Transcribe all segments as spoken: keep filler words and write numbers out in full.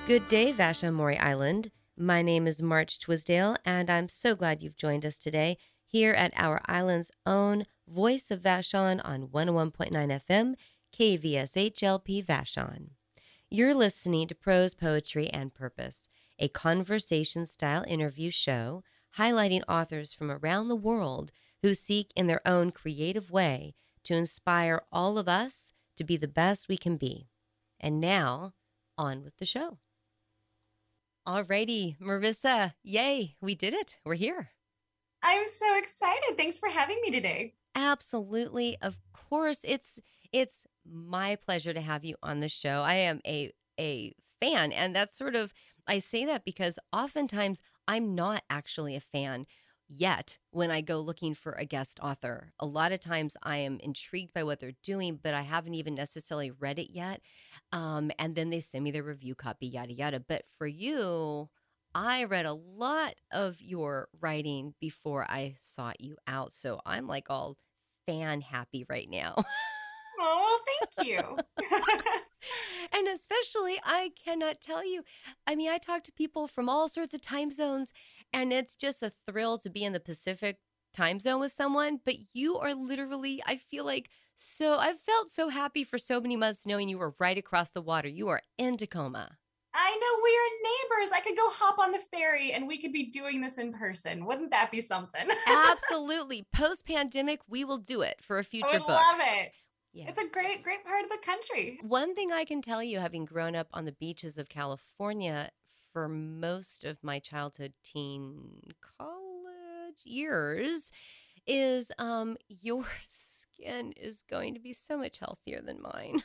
Good day, Vashon Mori Island. My name is March Twisdale, and I'm so glad you've joined us today here at our island's own Voice of Vashon on one oh one point nine F M, K V S H L P Vashon. You're listening to Prose, Poetry, and Purpose, a conversation-style interview show highlighting authors from around the world who seek in their own creative way to inspire all of us to be the best we can be. And now, on with the show. Alrighty, Marissa, yay, we did it. We're here. I'm so excited. Thanks for having me today. Absolutely. Of course, it's it's my pleasure to have you on the show. I am a a fan, and that's sort of, I say that because oftentimes I'm not actually a fan yet when I go looking for a guest author. A lot of times I am intrigued by what they're doing, but I haven't even necessarily read it yet. Um, and then they send me the review copy, yada, yada. But for you, I read a lot of your writing before I sought you out. So I'm like all fan happy right now. Oh, thank you. And especially, I cannot tell you. I mean, I talk to people from all sorts of time zones, and it's just a thrill to be in the Pacific time zone with someone. But you are literally, I feel like, so I've felt so happy for so many months knowing you were right across the water. You are in Tacoma. I know we are neighbors. I could go hop on the ferry and we could be doing this in person. Wouldn't that be something? Absolutely. Post pandemic, we will do it for a I future would book. love it. Yeah. It's a great, great part of the country. One thing I can tell you, having grown up on the beaches of California for most of my childhood, teen, college years, is um, your skin is going to be so much healthier than mine.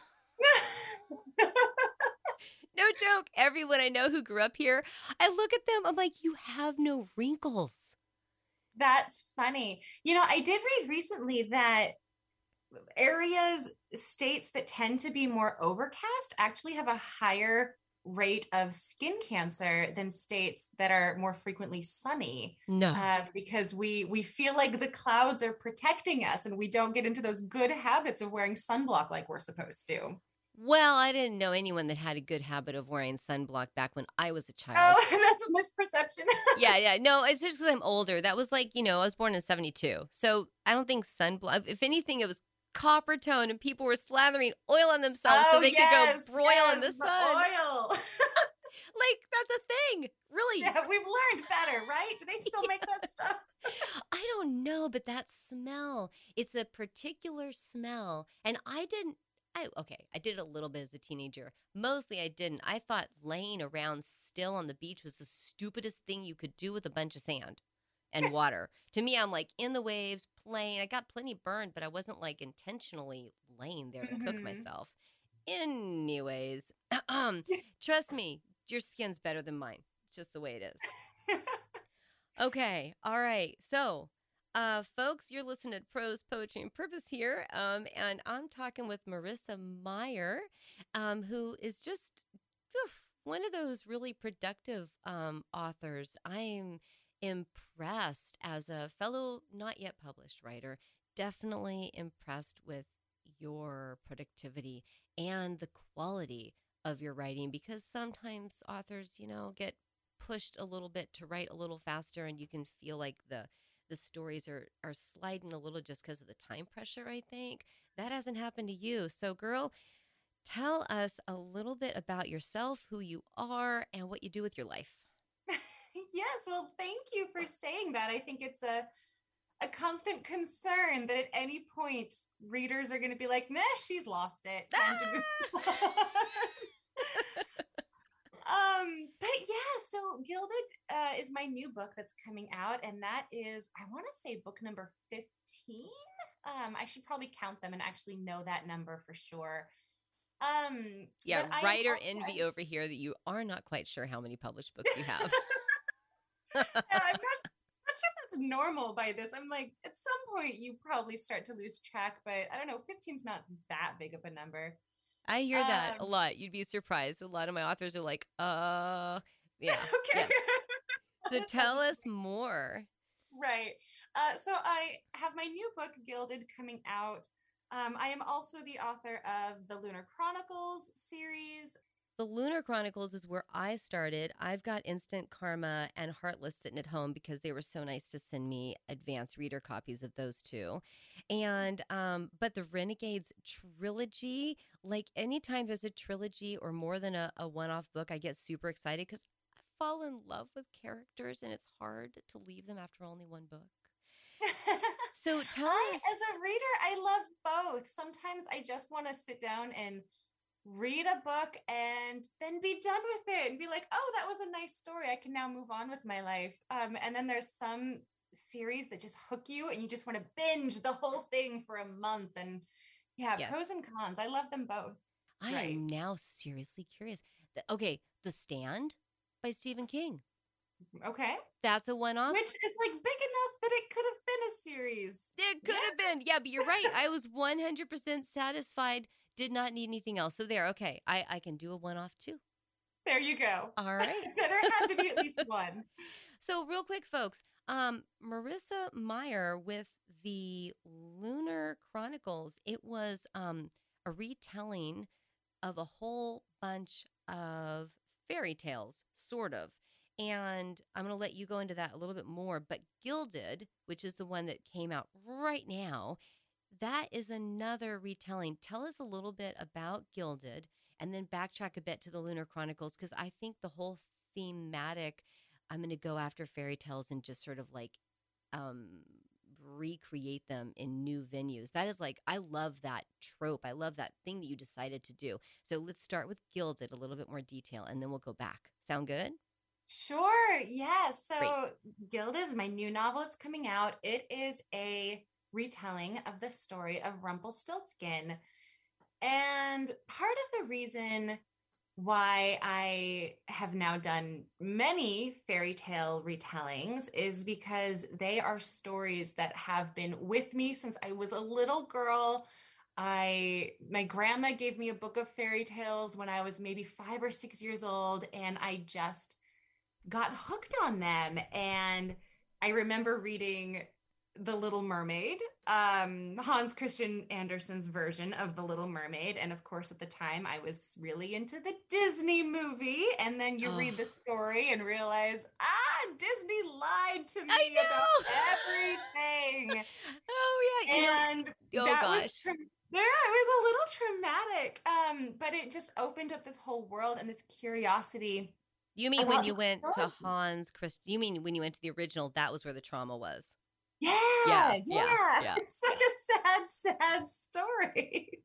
No joke. Everyone I know who grew up here, I look at them, I'm like, you have no wrinkles. That's funny. You know, I did read recently that areas, states that tend to be more overcast actually have a higher rate of skin cancer than states that are more frequently sunny. No. Uh, because we we feel like the clouds are protecting us and we don't get into those good habits of wearing sunblock like we're supposed to. Well, I didn't know anyone that had a good habit of wearing sunblock back when I was a child. Oh, that's a misperception. Yeah, yeah. No, it's just because I'm older. That was like, you know, I was born in seventy-two. So I don't think sunblock, if anything, it was copper tone and people were slathering oil on themselves Oh, so they yes, could go broil yes, in the the sun. oil. Like, that's a thing. Really. Yeah, we've learned better, right? Do they still make that stuff? I don't know, but that smell, it's a particular smell. And I didn't, I, okay, I did it a little bit as a teenager. Mostly I didn't. I thought laying around still on the beach was the stupidest thing you could do with a bunch of sand and water. To me, I'm like in the waves, playing. I got plenty burned, but I wasn't like intentionally laying there to cook Mhm. myself. Anyways, um, trust me, your skin's better than mine. It's just the way it is. Okay. All right. So, uh, folks, you're listening to Prose, Poetry, and Purpose here. Um, and I'm talking with Marissa Meyer, um, who is just oof, one of those really productive um, authors. I'm impressed as a fellow, not yet published writer, definitely impressed with your productivity and the quality of your writing because sometimes authors, you know, get pushed a little bit to write a little faster and you can feel like the the stories are are sliding a little just because of the time pressure. I think that hasn't happened to you. So girl, tell us a little bit about yourself, who you are, and what you do with your life. Yes, well, thank you for saying that. I think it's a a constant concern that at any point readers are going to be like, "Nah, she's lost it. Time to move on." Um, but yeah, so Gilded uh, is my new book that's coming out, and that is, I want to say, book number fifteen. Um, I should probably count them and actually know that number for sure. Um, Yeah, but I am writer also, envy over here that you are not quite sure how many published books you have. yeah, I'm not not sure if that's normal by this. I'm like, at some point you probably start to lose track, but I don't know, fifteen is not that big of a number. I hear that a Um, lot. You'd be surprised. A lot of my authors are like, uh, yeah, okay. yeah. So That tell sounds us more. right. Uh, so I have my new book, Gilded, coming out. Um, I am also the author of the Lunar Chronicles series. The Lunar Chronicles is where I started. I've got Instant Karma and Heartless sitting at home because they were so nice to send me advanced reader copies of those two. And um, but the Renegades trilogy, like anytime there's a trilogy or more than a, a one-off book, I get super excited because I fall in love with characters and it's hard to leave them after only one book. So tell I, us. as a reader, I love both. Sometimes I just want to sit down and read a book and then be done with it and be like, oh, that was a nice story. I can now move on with my life. Um, and then there's some series that just hook you and you just want to binge the whole thing for a month. And yeah, Yes. pros and cons. I love them both. I Right. am now seriously curious. The- okay, The Stand by Stephen King. Okay. That's a one-off. Which is like big enough that it could have been a series. It could Yeah. have been. Yeah, but you're right. I was one hundred percent satisfied. Did not need anything else. So there, okay. I, I can do a one-off too. There you go. All right. There had to be at least one. So real quick, folks, um, Marissa Meyer with the Lunar Chronicles, it was um, a retelling of a whole bunch of fairy tales, sort of. And I'm going to let you go into that a little bit more. But Gilded, which is the one that came out right now, that is another retelling. Tell us a little bit about Gilded and then backtrack a bit to the Lunar Chronicles, because I think the whole thematic, I'm going to go after fairy tales and just sort of like um, recreate them in new venues. That is like, I love that trope. I love that thing that you decided to do. So let's start with Gilded, a little bit more detail, and then we'll go back. Sound good? Sure. Yeah. So Great. Gilded is my new novel. It's coming out. It is a retelling of the story of Rumpelstiltskin. And part of the reason why I have now done many fairy tale retellings is because they are stories that have been with me since I was a little girl. I my grandma gave me a book of fairy tales when I was maybe five or six years old, and I just got hooked on them. And I remember reading The Little Mermaid, um, Hans Christian Andersen's version of The Little Mermaid. And of course, at the time, I was really into the Disney movie. And then you Oh. read the story and realize, ah, Disney lied to I me know. about everything. Oh, yeah. You and know, oh, that gosh. was tra- yeah, it was a little traumatic. Um, but it just opened up this whole world and this curiosity. You mean about when you the went to stories. Hans Christ? You mean when you went to the original? That was where the trauma was. Yeah, Yeah, yeah, yeah, yeah. It's such a sad, sad story.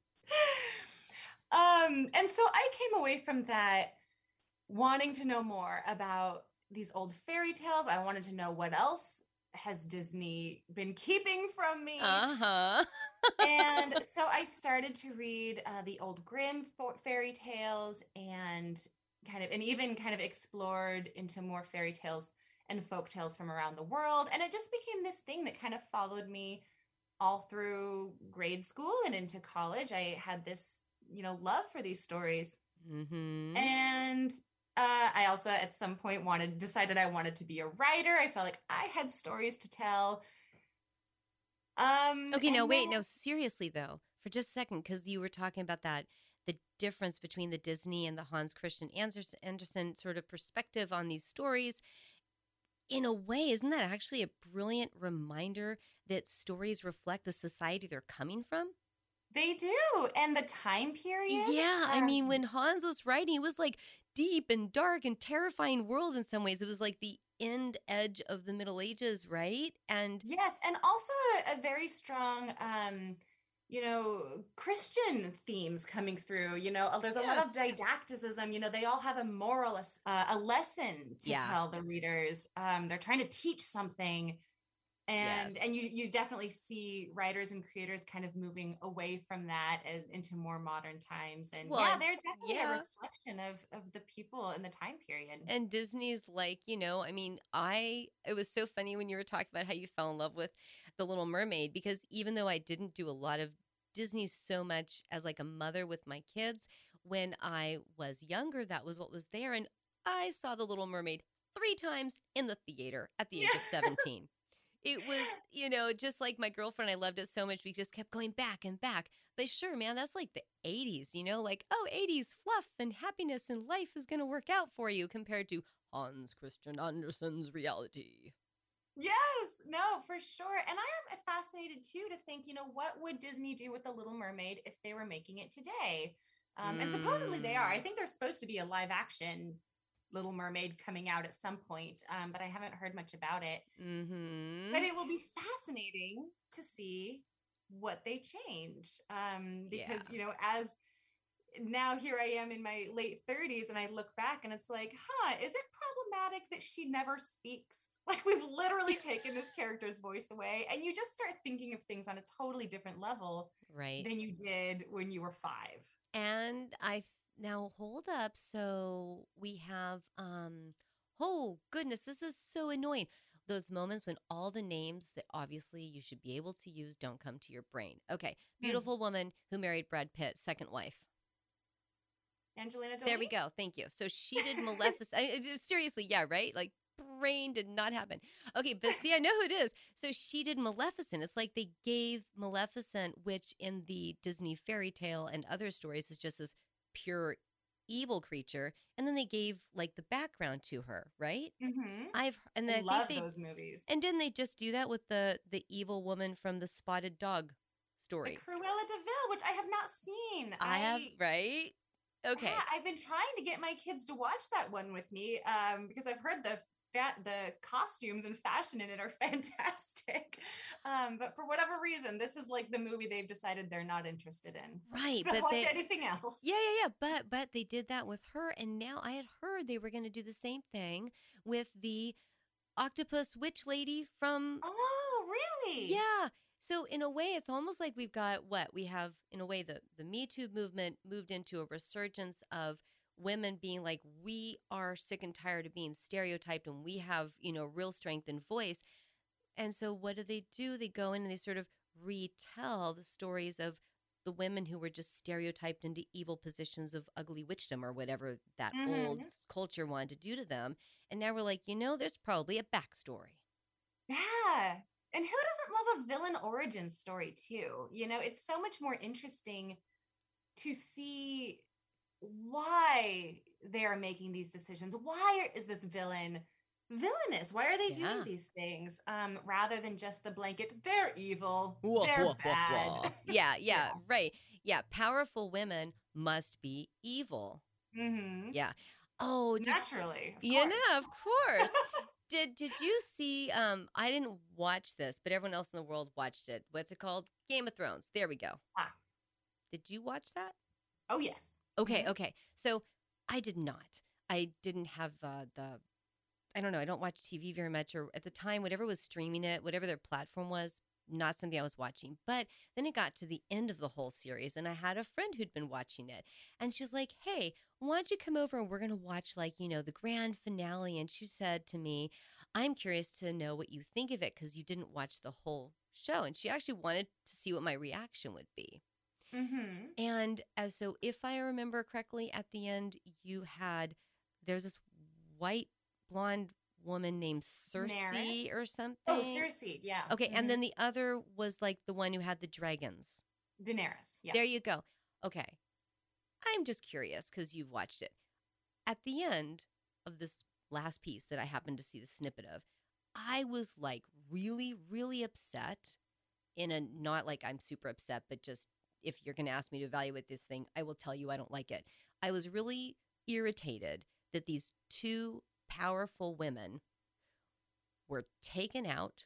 um, and so I came away from that wanting to know more about these old fairy tales. I wanted to know what else has Disney been keeping from me. Uh-huh. And so I started to read uh, the old Grimm fo- fairy tales and kind of, and even kind of explored into more fairy tales and folk tales from around the world. And it just became this thing that kind of followed me all through grade school and into college. I had this, you know, love for these stories. Mm-hmm. And uh, I also at some point wanted, decided I wanted to be a writer. I felt like I had stories to tell. Um, Okay, now and wait, then- no, seriously though, for just a second, because you were talking about that, the difference between the Disney and the Hans Christian Andersen, Andersen sort of perspective on these stories. In a way, isn't that actually a brilliant reminder that stories reflect the society they're coming from? They do. And the time period. Yeah, I um, mean, when Hans was writing, it was like deep and dark and terrifying world in some ways. It was like the end edge of the Middle Ages, right? And Yes, and also a, a very strong, um, you know, Christian themes coming through. You know, uh, there's a lot of Yes. didacticism. You know, they all have a moral, as- uh, a lesson to Yeah. tell the readers. Um, they're trying to teach something, and Yes. and you you definitely see writers and creators kind of moving away from that as, into more modern times. And Well, yeah, and- they're definitely yeah. a reflection of of the people in the time period. And Disney's like, you know, I mean, I, it was so funny when you were talking about how you fell in love with The Little Mermaid, because even though I didn't do a lot of Disney so much as like a mother with my kids, when I was younger, that was what was there. And I saw The Little Mermaid three times in the theater at the age of seventeen. it was, you know, just like my girlfriend, I loved it so much. We just kept going back and back. But sure, man, that's like the eighties, you know, like, oh, eighties fluff and happiness and life is going to work out for you compared to Hans Christian Andersen's reality. Yes, no, for sure. And I am fascinated too to think, you know, what would Disney do with The Little Mermaid if they were making it today? Um, and supposedly they are. I Mm. think there's supposed to be a live action Little Mermaid coming out at some point, um, but I haven't heard much about it. But Mm-hmm. it will be fascinating to see what they change. Um, Yeah. because, you know, as now here I am in my late thirties and I look back and it's like, huh, is it problematic that she never speaks? Like we've literally taken this character's voice away and you just start thinking of things on a totally different level Right. than you did when you were five. And I now hold up. So we have, um, oh goodness, this is so annoying. Those moments when all the names that obviously you should be able to use don't come to your brain. Okay. Hmm. Beautiful woman who married Brad Pitt, second wife. Angelina There we Jolie? go. Thank you. So she did Maleficent. I, I- seriously, yeah, right? Like brain did not happen. Okay, but see, I know who it is. So she did Maleficent. It's like they gave Maleficent, which in the Disney fairy tale and other stories is just this pure evil creature, and then they gave like the background to her, right? Mm-hmm. I've and I then I think love they those movies. and didn't they just do that with the the evil woman from the Spotted Dog The story? Cruella de Vil, which I have not seen. I have, I right? Yeah, Okay. I've been trying to get my kids to watch that one with me um, because I've heard the fa- the costumes and fashion in it are fantastic. Um, but for whatever reason, this is like the movie they've decided they're not interested in. Right, They'll but watch they anything else. yeah, yeah, yeah, but but they did that with her, and now I had heard they were going to do the same thing with the octopus witch lady from Oh, really? yeah. So in a way it's almost like we've got what we have in a way the the Me Too movement moved into a resurgence of women being like we are sick and tired of being stereotyped and we have, you know, real strength and voice. And so what do they do? They go in and they sort of retell the stories of the women who were just stereotyped into evil positions of ugly witchdom or whatever that old Mm-hmm. culture wanted to do to them. And now we're like, you know, there's probably a backstory. Yeah. And who doesn't love a villain origin story too? You know, it's so much more interesting to see why they are making these decisions. Why is this villain villainous? Why are they doing Yeah. these things? Um, rather than just the blanket, they're evil, Whoa, they're whoa, whoa, bad. whoa. Yeah, Yeah. yeah, right. Yeah, powerful women must be evil. Hmm. Yeah. Oh, did Naturally, of you course. know, of course. Did did you see um I didn't watch this, but everyone else in the world watched it. What's it called? Game of Thrones. There we go. Ah. Did you watch that? Oh, yes. Okay, Hmm. okay. So I did not. I didn't have uh, the I don't know, I don't watch T V very much, or at the time, whatever was streaming it, whatever their platform was, not something I was watching. But then it got to the end of the whole series, and I had a friend who'd been watching it. And she's like, hey, why don't you come over and we're going to watch, like, you know, the grand finale? And she said to me, I'm curious to know what you think of it because you didn't watch the whole show. And she actually wanted to see what my reaction would be. Hmm. And uh, so, if I remember correctly, at the end, you had there's this white blonde woman named Daenerys. Cersei or Oh, something. Cersei. Yeah. Okay, and Hmm. then the other was like the one who had the dragons. Daenerys. Yeah. There you go. Okay, I'm just curious because you've watched it. At the end of this last piece that I happened to see the snippet of, I was like really, really upset in a not like I'm super upset, but just if you're going to ask me to evaluate this thing, I will tell you I don't like it. I was really irritated that these two powerful women were taken out,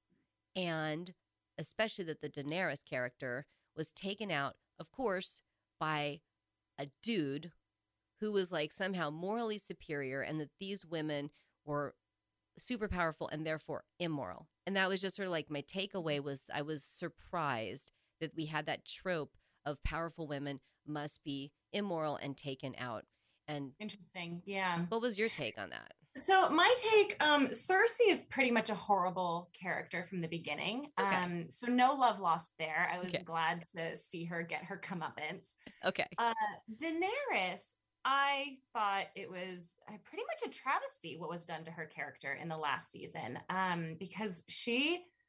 and especially that the Daenerys character was taken out, of course, by a dude who was like somehow morally superior, and that these women were super powerful and therefore immoral. And that was just sort of like my takeaway was I was surprised that we had that trope of powerful women must be immoral and taken out. And Interesting. Yeah. what was your take on that? So my take, um, Cersei is pretty much a horrible character from the beginning. Okay. Um, so no love lost there. I was Okay. glad to see her get her comeuppance. Okay. Uh, Daenerys, I thought it was uh, pretty much a travesty what was done to her character in the last season, um, because she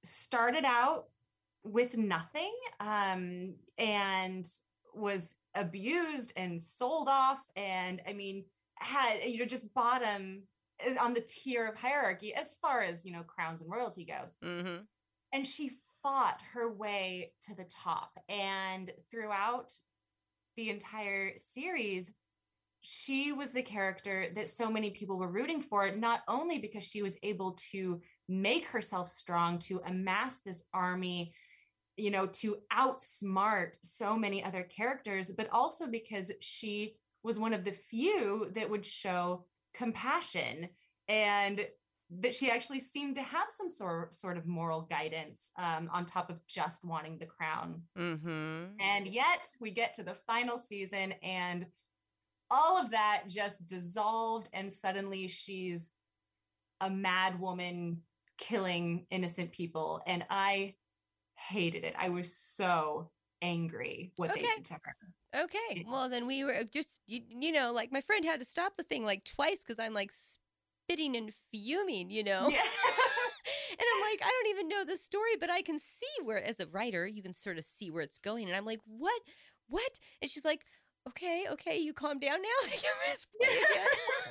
started out with nothing, um, and was abused and sold off. And I mean, had, you know, just bottom uh, on the tier of hierarchy as far as, you know, crowns and royalty goes. Mm-hmm. And she fought her way to the top. And throughout the entire series, she was the character that so many people were rooting for, not only because she was able to make herself strong, to amass this army, you know, to outsmart so many other characters, but also because she was one of the few that would show compassion, and that she actually seemed to have some sort, sort of moral guidance, um, on top of just wanting the crown. Mm-hmm. And yet we get to the final season and all of that just dissolved, and suddenly she's a mad woman killing innocent people. And I hated it. I was so angry what Okay. they did to her. Okay. Yeah. Well, then we were just, you, you know, like my friend had to stop the thing like twice because I'm like spitting and fuming, you know? Yeah. And I'm like, I don't even know the story, but I can see where, as a writer, you can sort of see where it's going. And I'm like, what? What? And she's like, okay, okay, you calm down now. Let's play again.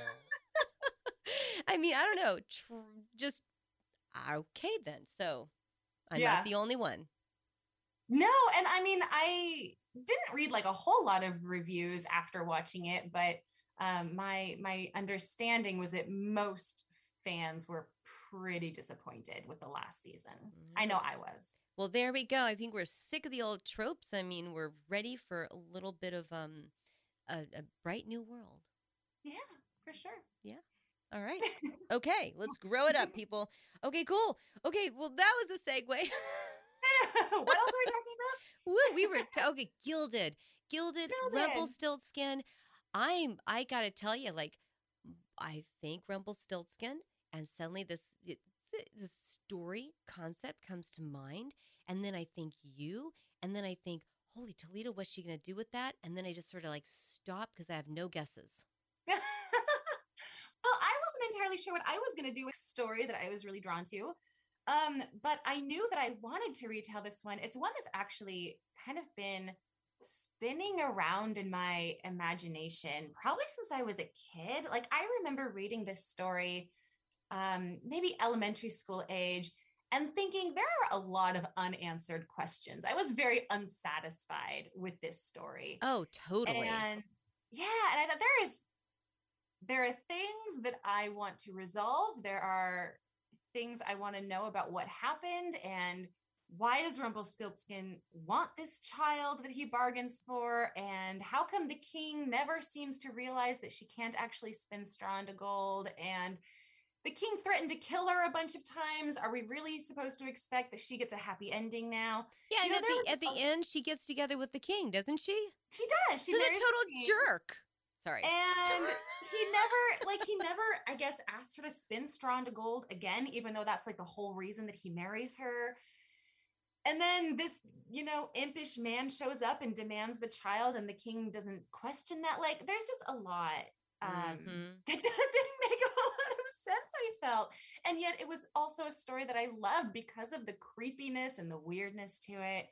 I mean, I don't know. Tr- just, okay then. So I'm Yeah. not the only one. No, and I mean, I didn't read like a whole lot of reviews after watching it, but um, my my understanding was that most fans were pretty disappointed with the last season. Mm-hmm. I know I was. Well, there we go. I think we're sick of the old tropes. I mean, we're ready for a little bit of um a, a bright new world. Yeah, for sure. Yeah. All right. Okay, let's grow it up, people. Okay, cool. Okay, well, that was a segue. What else are we talking about? Woo, we were t- okay. Gilded, Gilded, Gilded. Rumpelstiltskin. I'm. I gotta tell you, like, I think Rumpelstiltskin, and suddenly this it, this story concept comes to mind, and then I think you, and then I think, holy Toledo, what's she gonna do with that? And then I just sort of like stop because I have no guesses. Well, I wasn't entirely sure what I was going to do with a story that I was really drawn to. Um, but I knew that I wanted to retell this one. It's one that's actually kind of been spinning around in my imagination, probably since I was a kid. Like, I remember reading this story, um, maybe elementary school age, and thinking there are a lot of unanswered questions. I was very unsatisfied with this story. Oh, totally. And yeah, and I thought there is there are things that I want to resolve. There are things I want to know about what happened, and why does Rumpelstiltskin want this child that he bargains for? And how come the king never seems to realize that she can't actually spin straw into gold? And the king threatened to kill her a bunch of times. Are we really supposed to expect that she gets a happy ending now? Yeah, you and know, at the, at the a- end, she gets together with the king, doesn't she? She does. She's a total jerk. Sorry. And he never, like, he never, I guess, asked her to spin straw into gold again, even though that's like the whole reason that he marries her. And then this, you know, impish man shows up and demands the child, and the king doesn't question that. Like, there's just a lot um, mm-hmm. that didn't make a lot of sense, I felt. And yet it was also a story that I loved because of the creepiness and the weirdness to it.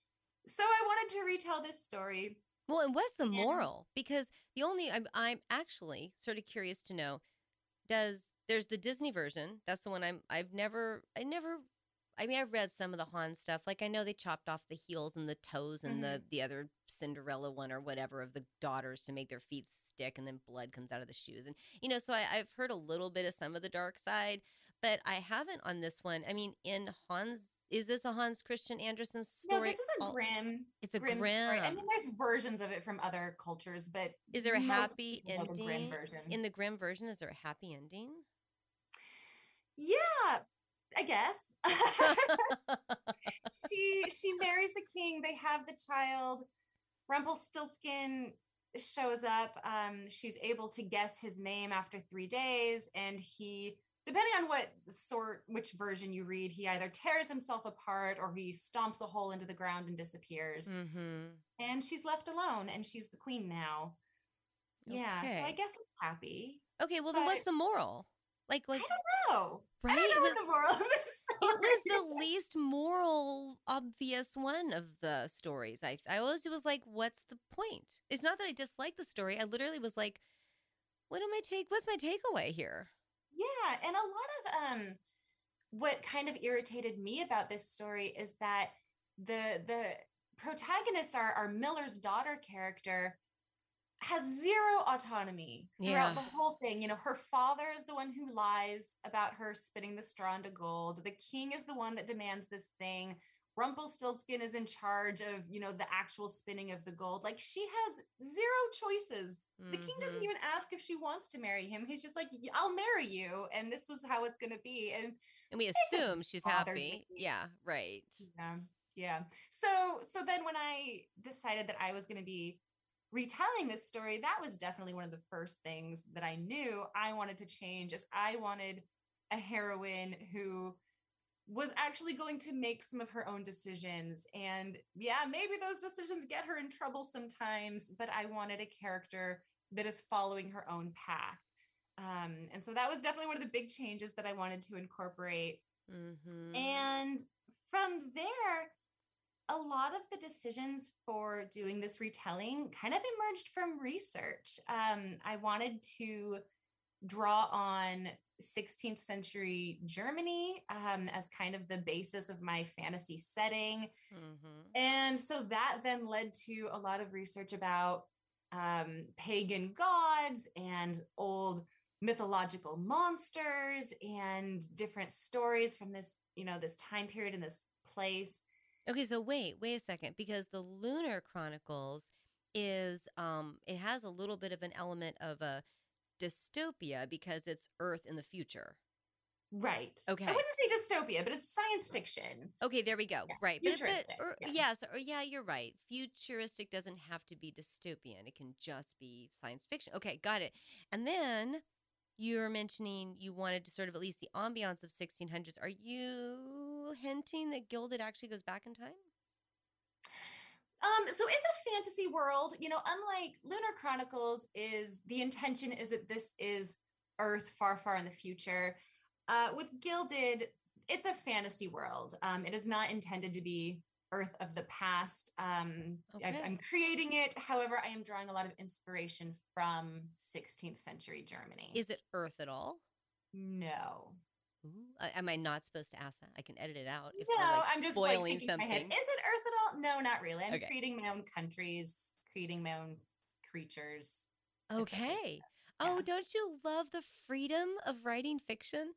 So I wanted to retell this story. Well, and what's the moral? Because the only, I'm, I'm actually sort of curious to know, does, there's the Disney version. That's the one I'm, I've never, I never, I mean, I've read some of the Han stuff. Like, I know they chopped off the heels and the toes and mm-hmm. the, the other Cinderella one or whatever of the daughters to make their feet stick, and then blood comes out of the shoes. And, you know, so I, I've heard a little bit of some of the dark side, but I haven't on this one. I mean, in Han's, is this a Hans Christian Andersen story? No, this is a Grimm. It's a Grimm, Grimm. Story. I mean, there's versions of it from other cultures, but is there a happy ending the Grimm version? In the Grimm version, is there a happy ending? Yeah, I guess. she she marries the king. They have the child. Rumpelstiltskin shows up. Um, she's able to guess his name after three days, and he, depending on what sort, which version you read, he either tears himself apart or he stomps a hole into the ground and disappears. Mm-hmm. And she's left alone, and she's the queen now. Okay. Yeah, so I guess it's happy. Okay, well, but then what's the moral? Like, I like, don't know. I right? don't It know was, what the moral of this it was story. the least moral, obvious one of the stories. I, I always was like, what's the point? It's not that I dislike the story. I literally was like, what am I take? What's my takeaway here? Yeah, and a lot of um what kind of irritated me about this story is that the the protagonist, our, our Miller's daughter character, has zero autonomy throughout Yeah. the whole thing. You know, her father is the one who lies about her spinning the straw into gold. The king is the one that demands this thing. Rumpelstiltskin is in charge of, you know, the actual spinning of the gold. Like, she has zero choices. The king doesn't Mm-hmm. even ask if she wants to marry him. He's just like, I'll marry you, and this was how it's going to be. And And we it just assume she's bothered me. happy. Yeah, right. Yeah. Yeah. So so then when I decided that I was going to be retelling this story, that was definitely one of the first things that I knew I wanted to change, as I wanted a heroine who was actually going to make some of her own decisions. And yeah, maybe those decisions get her in trouble sometimes, but I wanted a character that is following her own path. Um, and so that was definitely one of the big changes that I wanted to incorporate. Mm-hmm. And from there, a lot of the decisions for doing this retelling kind of emerged from research. Um, I wanted to draw on sixteenth century Germany um, as kind of the basis of my fantasy setting. Mm-hmm. And so that then led to a lot of research about um, pagan gods and old mythological monsters and different stories from this, you know, this time period in this place. Okay, so wait, wait a second, because the Lunar Chronicles is um it has a little bit of an element of a dystopia because it's Earth in the future. Right. I Okay. wouldn't say dystopia, but it's science fiction. Okay, there we go. Yeah. Right. But but Futuristic. or, Yeah. yes, or yeah, you're right. Futuristic doesn't have to be dystopian. It can just be science fiction. Okay, got it. And then you were mentioning you wanted to sort of at least the ambiance of sixteen hundreds. Are you hinting that Gilded actually goes back in time? Um, so it's a fantasy world, you know, unlike Lunar Chronicles, is the intention is that this is Earth far, far in the future. Uh, with Gilded, it's a fantasy world. Um, it is not intended to be Earth of the past. Um, I, Okay. I'm creating it. However, I am drawing a lot of inspiration from sixteenth century Germany. Is it Earth at all? No. Ooh, uh, am I not supposed to ask that? I can edit it out if we're No, like I'm just like spoiling thinking in my head, is something. it Earth at all? No, not really. I'm Okay. creating my own countries, creating my own creatures, et cetera. Okay. Yeah. Oh, don't you love the freedom of writing fiction?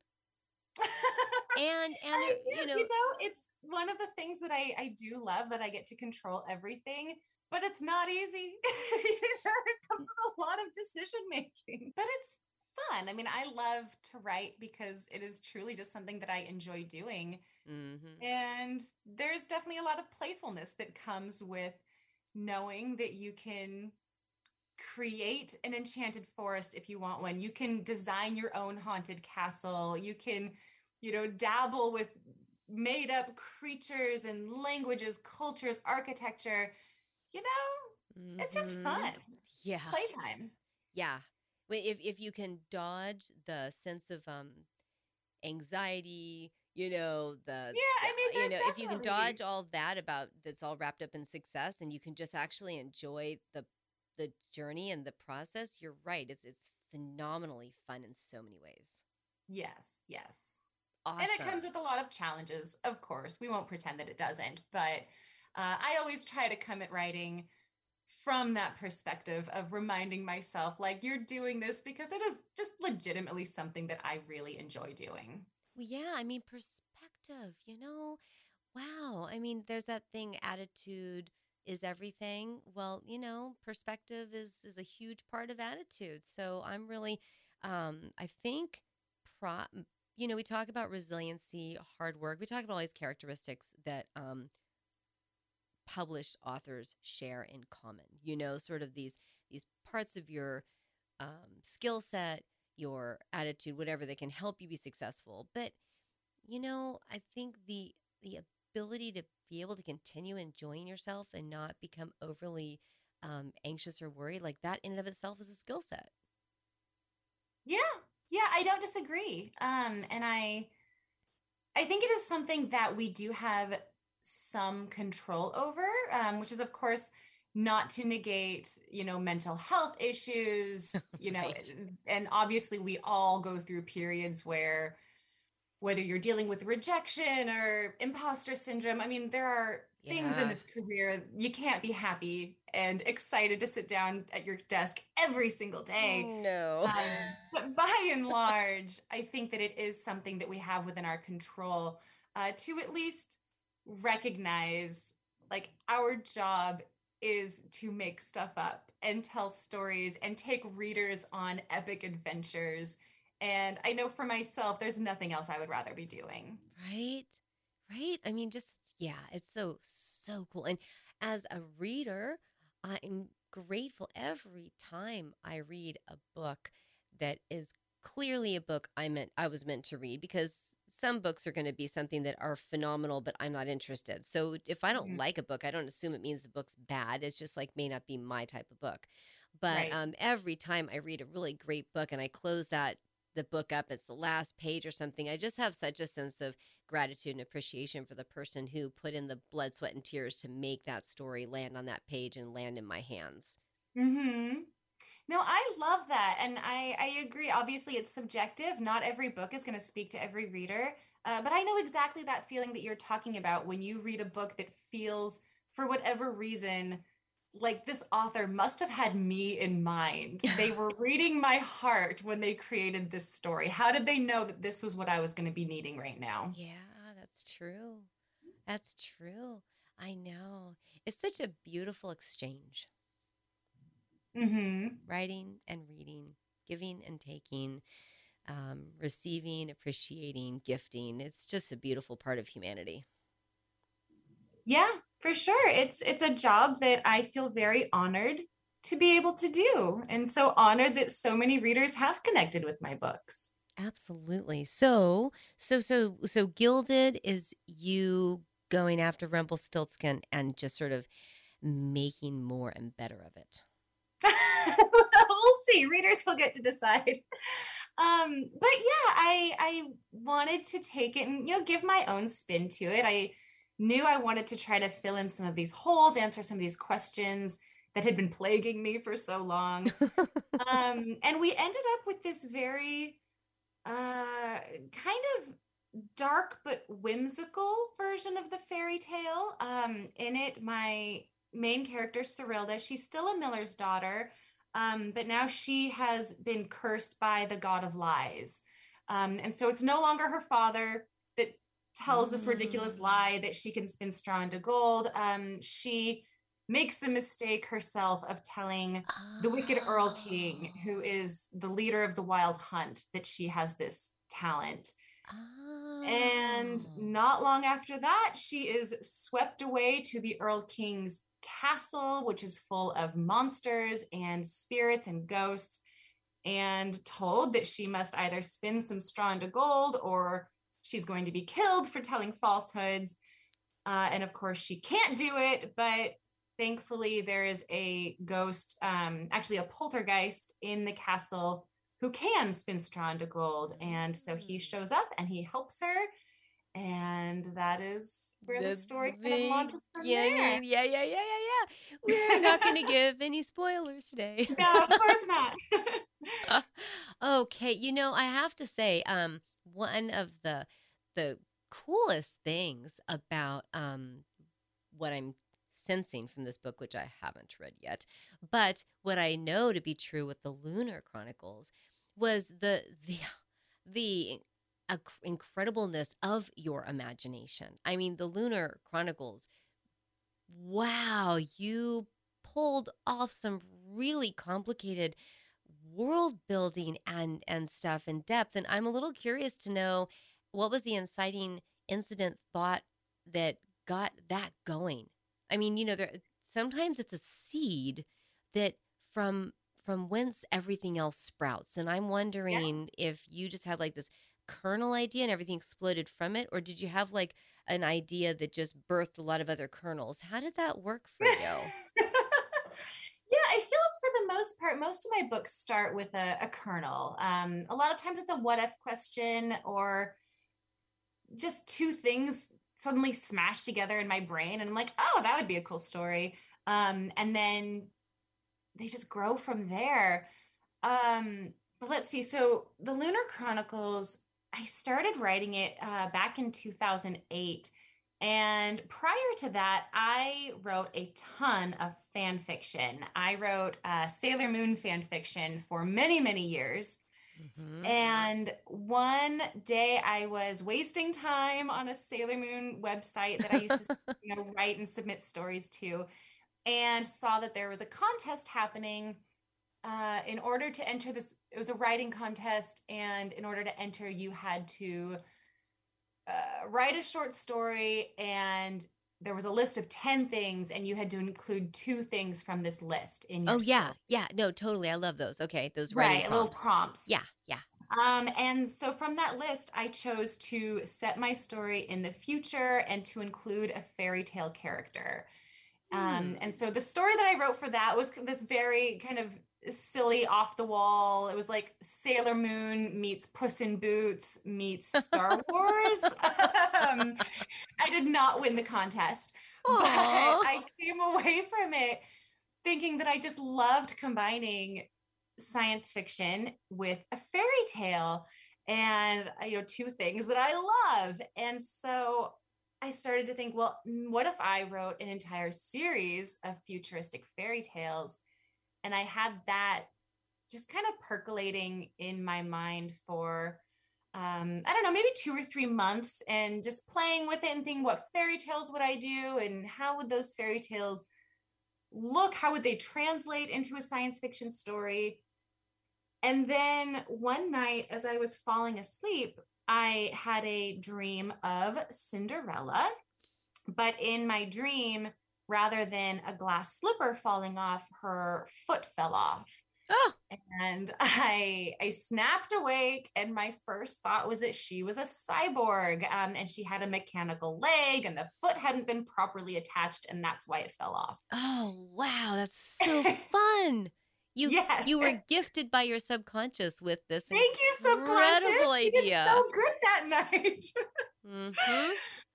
And and I there, do. you You know, know, it's one of the things that I I do love, that I get to control everything, but it's not easy. You know, it comes with a lot of decision making, but it's fun. I mean, I love to write because it is truly just something that I enjoy doing. mm-hmm. And there's definitely a lot of playfulness that comes with knowing that you can create an enchanted forest if you want one. You can design your own haunted castle. You can, you know, dabble with made up creatures and languages, cultures, architecture. You know, it's just Mm-hmm. fun. It's Yeah. playtime. Yeah. Wait, if if you can dodge the sense of um anxiety, you know, the, Yeah, the I mean, you there's know, if you can definitely, dodge all that about that's all wrapped up in success and you can just actually enjoy the the journey and the process, you're right. It's it's phenomenally fun in so many ways. yes, yes. And it comes Awesome. with a lot of challenges, of course. We won't pretend that it doesn't, but uh, I always try to come at writing from that perspective of reminding myself, like, you're doing this because it is just legitimately something that I really enjoy doing. Well, yeah, I mean perspective, you know. Wow. I mean, there's that thing, attitude is everything. Well, you know, perspective is is a huge part of attitude. So I'm really um I think pro you know, we talk about resiliency, hard work. We talk about all these characteristics that um published authors share in common. You know, sort of these these parts of your um skill set, your attitude, whatever that can help you be successful. But you know, I think the the ability to be able to continue enjoying yourself and not become overly um, anxious or worried, like that in and of itself is a skill set. Yeah. Yeah, I don't disagree. Um, and I I think it is something that we do have some control over, um, which is, of course, not to negate, you know, mental health issues, you know, Right. and obviously we all go through periods where whether you're dealing with rejection or imposter syndrome, I mean, there are things in Yeah. this career you can't be happy and excited to sit down at your desk every single day. No. Um, but by and large, I think that it is something that we have within our control uh, to at least recognize like our job is to make stuff up and tell stories and take readers on epic adventures. And I know for myself, there's nothing else I would rather be doing. Right? Right? I mean, just, yeah, it's so, so cool. And as a reader, I'm grateful every time I read a book that is clearly a book I meant I was meant to read, because some books are going to be something that are phenomenal, but I'm not interested. So if I don't Mhm. like a book, I don't assume it means the book's bad. It's just like may not be my type of book. But Right. um, every time I read a really great book and I close that the book up, it's the last page or something, I just have such a sense of gratitude and appreciation for the person who put in the blood, sweat, and tears to make that story land on that page and land in my hands. hmm No, I love that. And I, I agree. Obviously, it's subjective. Not every book is going to speak to every reader. Uh, but I know exactly that feeling that you're talking about when you read a book that feels, for whatever reason, like this author must have had me in mind. They were reading my heart when they created this story. How did they know that this was what I was going to be needing right now? Yeah, that's true. That's true. I know. It's such a beautiful exchange, hmm writing and reading, giving and taking, um, receiving, appreciating, gifting. It's just a beautiful part of humanity. Yeah, for sure. It's it's a job that I feel very honored to be able to do, and so honored that so many readers have connected with my books. Absolutely. So, so, so, so, Gilded is you going after Rumpelstiltskin and just sort of making more and better of it. We'll see. Readers will get to decide. Um, but yeah, I I wanted to take it and you know give my own spin to it. I knew I wanted to try to fill in some of these holes, answer some of these questions that had been plaguing me for so long. Um, and we ended up with this very uh kind of dark but whimsical version of the fairy tale. Um, in it, my main character, Cerilda, she's still a miller's daughter, um, but now she has been cursed by the god of lies. Um, and so it's no longer her father that tells this ridiculous Mm. lie that she can spin straw into gold. Um, she makes the mistake herself of telling the wicked Earl King, Oh. who is the leader of the Wild Hunt, that she has this talent. And Oh. not long after that, she is swept away to the Earl King's castle, which is full of monsters and spirits and ghosts, and told that she must either spin some straw into gold or she's going to be killed for telling falsehoods. Uh, and of course, she can't do it, but thankfully, there is a ghost, um, actually, a poltergeist in the castle who can spin straw into gold. And so he Mm. shows up and he helps her. And that is where the The story kind of launches from there. beginning. Yeah, yeah, yeah, yeah, yeah. We're not going to give any spoilers today. No, of course not. Okay, you know, I have to say, um, one of the the coolest things about um what I'm sensing from this book, which I haven't read yet, but what I know to be true with the Lunar Chronicles was the the the inc- incredibleness of your imagination. I mean, the Lunar Chronicles, wow, you pulled off some really complicated world building and and stuff in depth, and I'm a little curious to know what was the inciting incident thought that got that going. I mean, you know, there sometimes it's a seed that from from whence everything else sprouts, and I'm Yeah. wondering if you just had like this kernel idea and everything exploded from it, or did you have like an idea that just birthed a lot of other kernels? How did that work for you? Yeah, I feel for the most part, most of my books start with a, a kernel. Um, a lot of times it's a what if question or just two things suddenly smashed together in my brain. And I'm like, oh, that would be a cool story. Um, and then they just grow from there. Um, but let's see. So the Lunar Chronicles, I started writing it uh, back in two thousand eight. And prior to that, I wrote a ton of fan fiction. I wrote uh, Sailor Moon fan fiction for many, many years. Mm-hmm. And one day I was wasting time on a Sailor Moon website that I used to, you know, write and submit stories to, and saw that there was a contest happening. Uh, in order to enter this, it was a writing contest, and in order to enter, you had to uh, write a short story, and there was a list of ten things, and you had to include two things from this list in your Oh, yeah. story. Yeah. No, totally. I love those. Okay. Those writing Right, little prompts. prompts. Yeah. Yeah. Um, and so from that list, I chose to set my story in the future and to include a fairy tale character. Um, Hmm. and so the story that I wrote for that was this very kind of silly, off the wall. It was like Sailor Moon meets Puss in Boots meets Star Wars. um, I did not win the contest, but Aw. I came away from it thinking that I just loved combining science fiction with a fairy tale, and you know, two things that I love. And so I started to think, well, what if I wrote an entire series of futuristic fairy tales? And I had that just kind of percolating in my mind for um, I don't know, maybe two or three months, and just playing with it and thinking, what fairy tales would I do, and how would those fairy tales look? How would they translate into a science fiction story? And then one night, as I was falling asleep, I had a dream of Cinderella. But in my dream, rather than a glass slipper falling off, her foot fell off. Oh. And I I snapped awake, and my first thought was that she was a cyborg, um, and she had a mechanical leg, and the foot hadn't been properly attached, and that's why it fell off. Oh, wow. That's so fun. You Yes. you were gifted by your subconscious with this Thank you, incredible subconscious. You did idea. so good that night. Mm-hmm.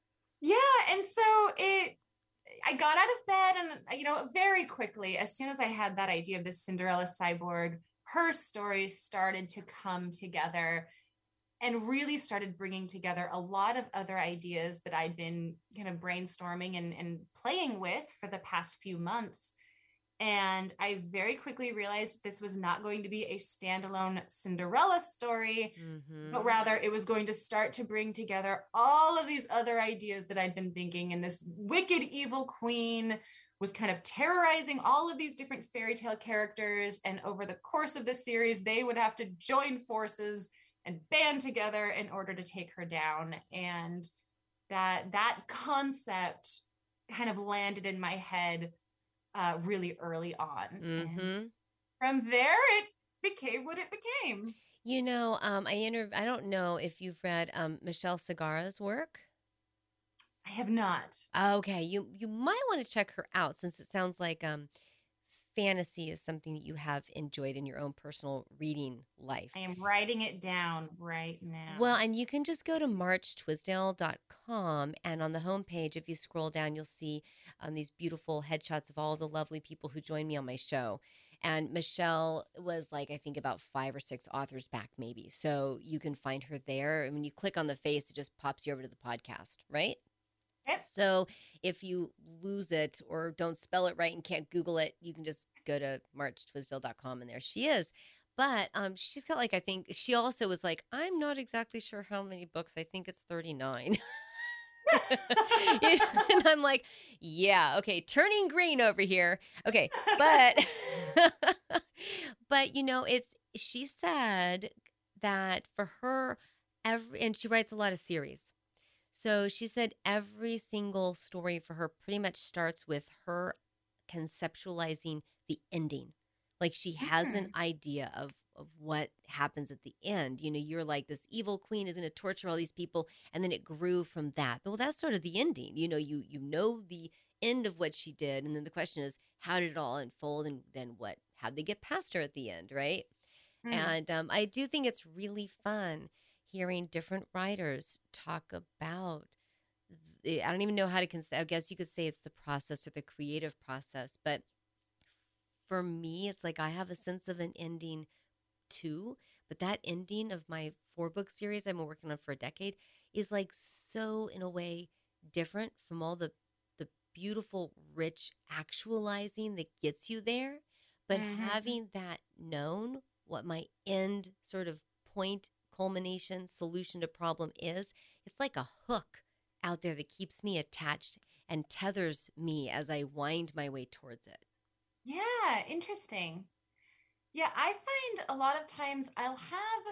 Yeah, and so it I got out of bed, and you know, very quickly, as soon as I had that idea of this Cinderella cyborg, her story started to come together and really started bringing together a lot of other ideas that I'd been kind of brainstorming and, and playing with for the past few months. And I very quickly realized this was not going to be a standalone Cinderella story, Mm-hmm. but rather it was going to start to bring together all of these other ideas that I'd been thinking. And this wicked evil queen was kind of terrorizing all of these different fairy tale characters. And over the course of the series, they would have to join forces and band together in order to take her down. And that that concept kind of landed in my head uh, really early on. Mm-hmm. And from there, it became what it became. You know, um, I inter- I don't know if you've read um, Michelle Segara's work. I have not. Okay, you you might want to check her out, since it sounds like um, fantasy is something that you have enjoyed in your own personal reading life. I am writing it down right now. Well, and you can just go to march twisdale dot com, and on the homepage, if you scroll down, you'll see um, these beautiful headshots of all the lovely people who joined me on my show. And Michelle was like, I think about five or six authors back, maybe. So you can find her there. And when you click on the face, it just pops you over to the podcast, right? Yep. So if you lose it or don't spell it right and can't Google it, you can just go to march twisdale dot com, and there she is. But um, she's got like, I think she also was like, I'm not exactly sure how many books. I think it's thirty-nine. And I'm like, yeah, okay, turning green over here. Okay, but but you know, it's she said that for her, every and she writes a lot of series. So she said every single story for her pretty much starts with her conceptualizing the ending. Like she has an idea of of what happens at the end. You know, you're like, this evil queen is going to torture all these people, and then it grew from that. Well, that's sort of the ending. You know, you you know the end of what she did, and then the question is, how did it all unfold, and then what how'd they get past her at the end, right? Mm. And um, I do think it's really fun hearing different writers talk about. The, I don't even know how to consider. I guess you could say it's the process or the creative process, but for me, it's like I have a sense of an ending too. But that ending of my four book series I've been working on for a decade is like so, in a way, different from all the the beautiful, rich actualizing that gets you there. But Mm-hmm. having that known, what my end sort of point, culmination, solution to problem is, it's like a hook out there that keeps me attached and tethers me as I wind my way towards it. Yeah, interesting. Yeah, I find a lot of times I'll have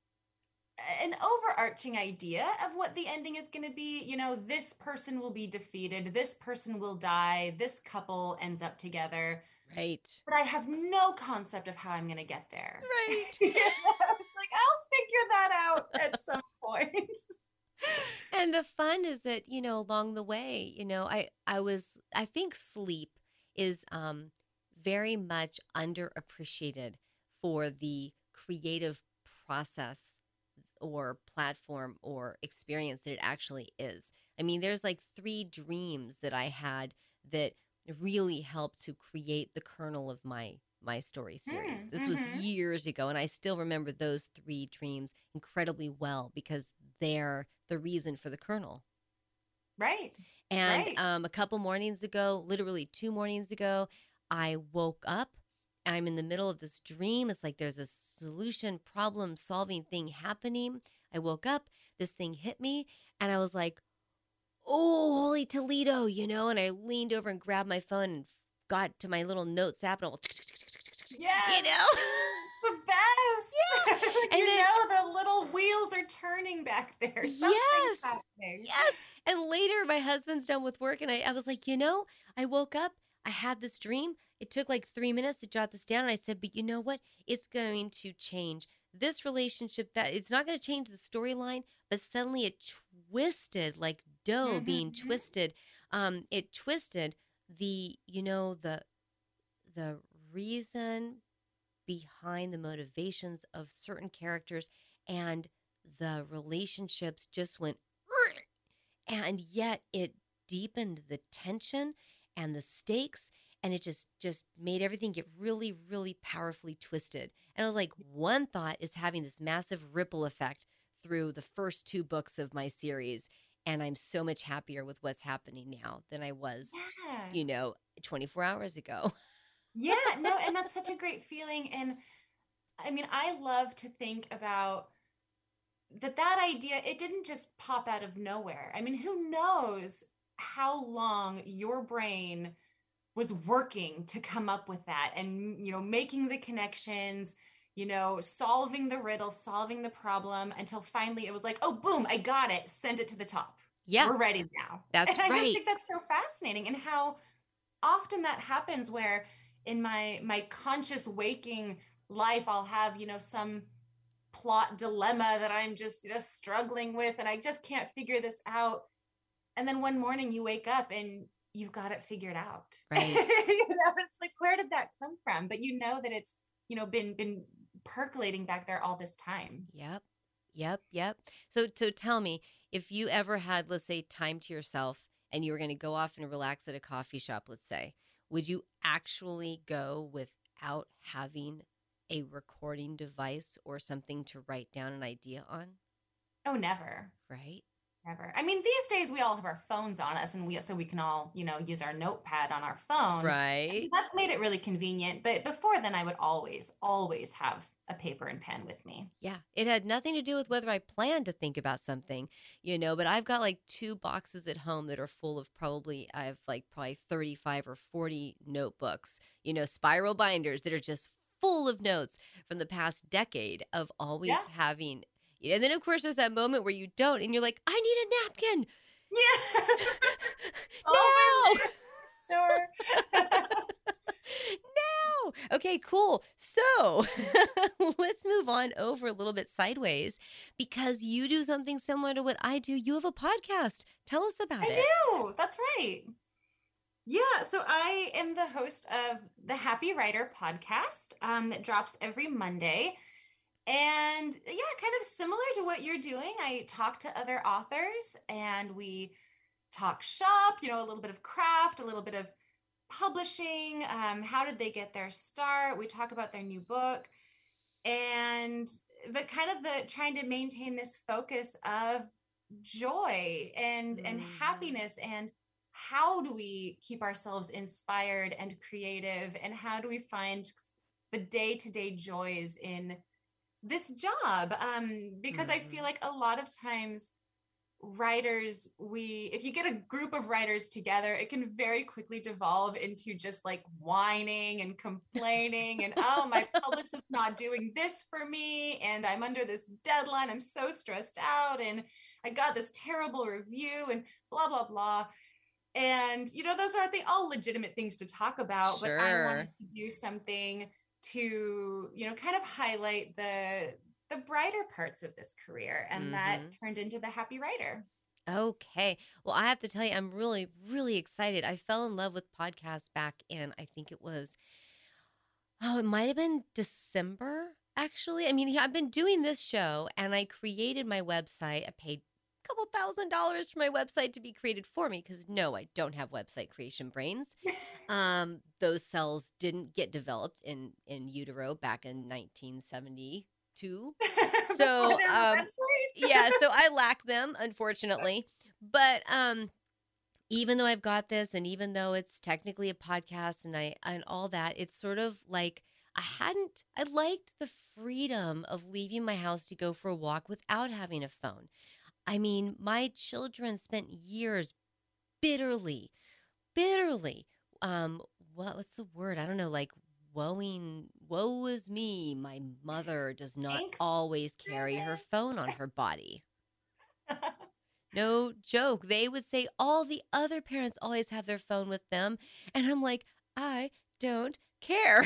an overarching idea of what the ending is going to be. You know, this person will be defeated, this person will die, this couple ends up together, Right. but I have no concept of how I'm going to get there. Right. You know, it's like I'll figure that out at some point. And the fun is that, you know, along the way, you know, I I was I think sleep is um very much underappreciated for the creative process or platform or experience that it actually is. I mean, there's like three dreams that I had that really helped to create the kernel of my my story series. Mm, This was mm-hmm. years ago and I still remember those three dreams incredibly well because they're the reason for the kernel. Right. And Right. um, a couple mornings ago, literally two mornings ago, I woke up. I'm in the middle of this dream. It's like there's a solution, problem solving thing happening. I woke up, this thing hit me, and I was like, oh, holy Toledo, you know? And I leaned over and grabbed my phone and got to my little notes app and I was, you Yes. know? The best. Yeah. And You then, know, the little wheels are turning back there. Something's yes, happening. yes. And later, my husband's done with work, and I, I was like, you know, I woke up, I had this dream. It took like three minutes to jot this down. And I said, but you know what? It's going to change this relationship. That it's not going to change the storyline, but suddenly it twisted like dough being Mm-hmm. twisted. Um, it twisted the, you know, the the reason behind the motivations of certain characters and the relationships just went and yet it deepened the tension and the stakes and it just just made everything get really really powerfully twisted. And I was like, one thought is having this massive ripple effect through the first two books of my series, and I'm so much happier with what's happening now than I was, Yeah. you know, twenty-four hours ago. Yeah, no, and that's such a great feeling. And I mean, I love to think about that that idea, it didn't just pop out of nowhere. I mean, who knows how long your brain was working to come up with that and, you know, making the connections, you know, solving the riddle, solving the problem until finally it was like, oh, boom, I got it, send it to the top. Yeah, We're ready now. that's And I just right. think that's so fascinating and how often that happens where in my my conscious waking life I'll have, you know, some plot dilemma that I'm just, you know, struggling with and I just can't figure this out. And then one morning you wake up and you've got it figured out. Right. You know, it's like, where did that come from? But you know that it's, you know, been been percolating back there all this time. Yep. Yep. Yep. So, so tell me, if you ever had, let's say, time to yourself and you were going to go off and relax at a coffee shop, let's say, would you actually go without having a recording device or something to write down an idea on? Oh, never. Right. Never. I mean, these days we all have our phones on us and we so we can all, you know, use our notepad on our phone. And so Right. that's made it really convenient. But before then I would always, always have a paper and pen with me. Yeah. It had nothing to do with whether I planned to think about something, you know, but I've got like two boxes at home that are full of probably, I have like probably thirty-five or forty notebooks, you know, spiral binders that are just full of notes from the past decade of always Yeah. having. And then, of course, there's that moment where you don't, and you're like, I need a napkin. Yeah. Oh, No. been there. Sure. No. Okay, cool. So let's move on over a little bit sideways because you do something similar to what I do. You have a podcast. Tell us about I it. do. That's right. Yeah, so I am the host of the Happy Writer podcast um, that drops every Monday. And yeah, kind of similar to what you're doing. I talk to other authors and we talk shop, you know, a little bit of craft, a little bit of publishing. Um, how did they get their start? We talk about their new book. And but kind of the trying to maintain this focus of joy and and Hmm. happiness, and how do we keep ourselves inspired and creative, and how do we find the day-to-day joys in this job, um because I feel Hmm. like a lot of times writers, we if you get a group of writers together, it can very quickly devolve into just like whining and complaining and, oh, my publicist's not doing this for me and I'm under this deadline, I'm so stressed out, and I got this terrible review and blah blah blah. And you know, those are the all legitimate things to talk about, but I wanted Sure. to do something to, you know, kind of highlight the the brighter parts of this career, and that Hmm. turned into the Happy Writer. Okay. Well, I have to tell you, I'm really, really excited. I fell in love with podcasts back in, I think it was, oh, it might have been December, actually. I mean, yeah, I've been doing this show and I created my website. I paid a couple thousand dollars for my website to be created for me because no, I don't have website creation brains. Um, those cells didn't get developed in in utero back in nineteen seventy-two. Before So, there were um, websites. yeah, so I lack them, unfortunately. But um, even though I've got this, and even though it's technically a podcast, and I and all that, it's sort of like I hadn't. I liked the freedom of leaving my house to go for a walk without having a phone. I mean, my children spent years bitterly, bitterly. Um, what what's the word? I don't know, like woeing. Woe is me. My mother does not Thanks. always carry her phone on her body. No joke. They would say all the other parents always have their phone with them. And I'm like, I don't care.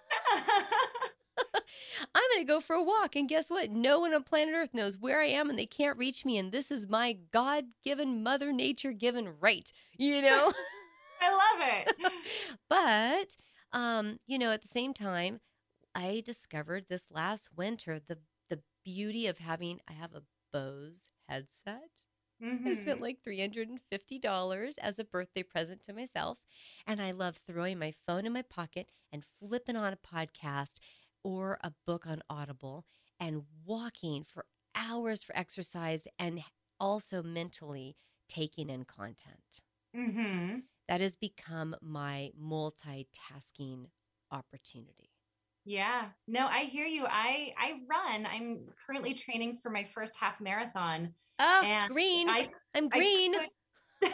I'm going to go for a walk. And guess what? No one on planet Earth knows where I am and they can't reach me. And this is my God given, Mother Nature given right, you know? I love it. But, um, you know, at the same time, I discovered this last winter the the beauty of having I have a Bose headset. I spent Hmm. like three hundred fifty dollars as a birthday present to myself. And I love throwing my phone in my pocket and flipping on a podcast or a book on Audible and walking for hours for exercise and also mentally taking in content. Hmm. That has become my multitasking opportunity. Yeah. No, I hear you. I I run. I'm currently training for my first half marathon, Ah, and green. I I'm I green. could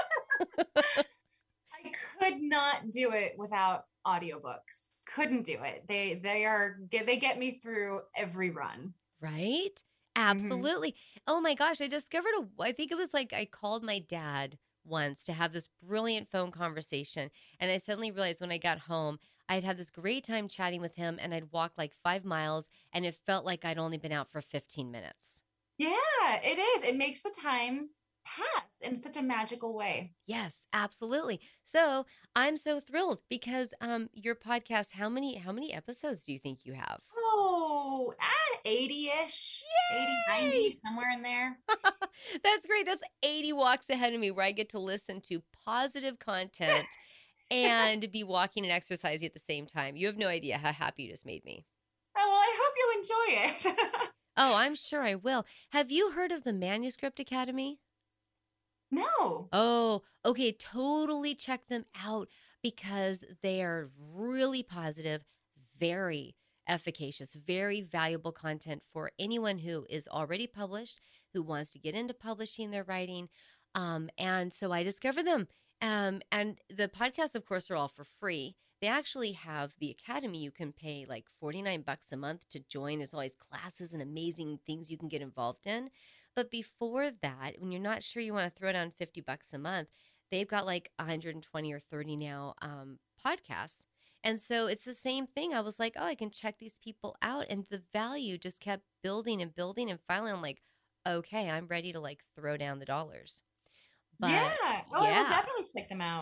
I could not do it without audiobooks. Couldn't do it. They they are they get me through every run. Right? Hmm. Absolutely. Oh my gosh, I discovered a I think it was like I called my dad once to have this brilliant phone conversation, and I suddenly realized when I got home, I'd had this great time chatting with him and I'd walked like five miles and it felt like I'd only been out for fifteen minutes. Yeah, it is. It makes the time pass in such a magical way. Yes, absolutely. So, I'm so thrilled because um your podcast, how many how many episodes do you think you have? Oh, ah, eighty-ish, eighty, Yay! ninety, somewhere in there. That's great. That's eighty walks ahead of me where I get to listen to positive content and be walking and exercising at the same time. You have no idea how happy you just made me. Oh, well, I hope you'll enjoy it. Oh, I'm sure I will. Have you heard of the Manuscript Academy? No. Oh, okay. Totally check them out because they are really positive, very efficacious, very valuable content for anyone who is already published, who wants to get into publishing their writing. Um, and so I discovered them. Um, and the podcasts, of course, are all for free. They actually have the academy. You can pay like forty-nine bucks a month to join. There's always classes and amazing things you can get involved in. But before that, when you're not sure you want to throw down fifty bucks a month, they've got like one hundred twenty or thirty now um, podcasts. And so it's the same thing. I was like, oh, I can check these people out. And the value just kept building and building. And finally, I'm like, okay, I'm ready to like throw down the dollars. Yeah. But Oh, I will yeah, definitely check them out.